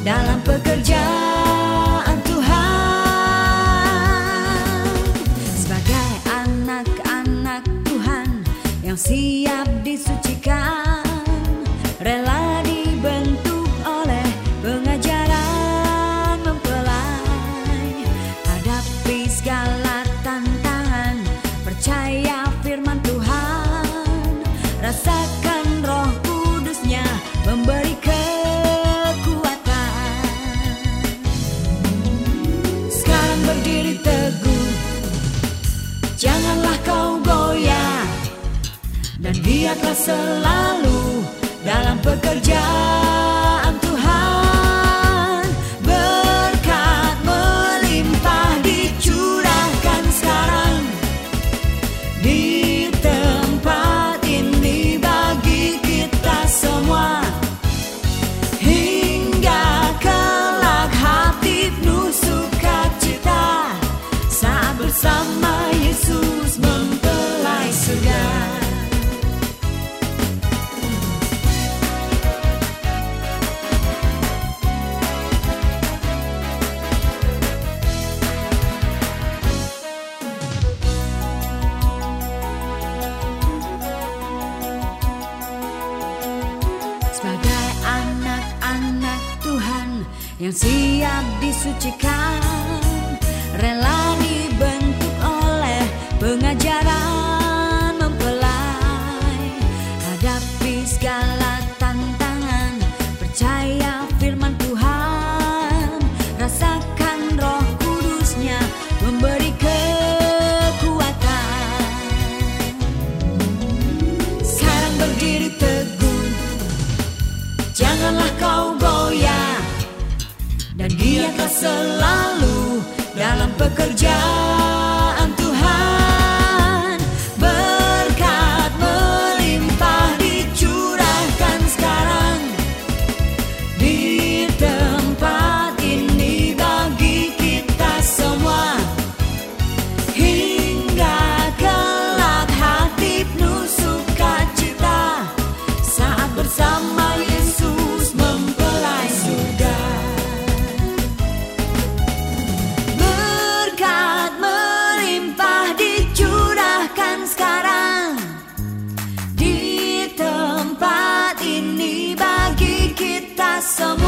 dalam pekerjaan Tuhan. Sebagai anak-anak Tuhan yang siap disucikan, rela dibentuk oleh pengajaran mempelai. Hadapi segala tantangan, percaya firman Tuhan, rasakan Roh Kudusnya memberi kekuatan. Sekarang berdiri teguh, janganlah kau goyah, dan giatlah selalu dalam pekerjaan Tuhan. Berkat melimpah dicurahkan sekarang di tempat ini bagi kita semua, hingga kelak hati penuh sukacita saat bersama Yesus mempelai surga. Sebagai anak-anak Tuhan yang siap disucikan, rela dibentuk oleh pengajaran mempelai. Hadapi segala tantangan, percaya firman Tuhan, rasakan Roh Kudusnya memberi kekuatan. Sekarang berdiri teguh, janganlah kau goyah, dan giatlah selalu dalam pekerjaan Tuhan. Berkat melimpah dicurahkan sekarang di tempat ini bagi kita semua, hingga kelak hati penuh sukacita saat bersama Yesus mempelai surga. Berkat melimpah dicurahkan sekarang di tempat ini bagi kita semua,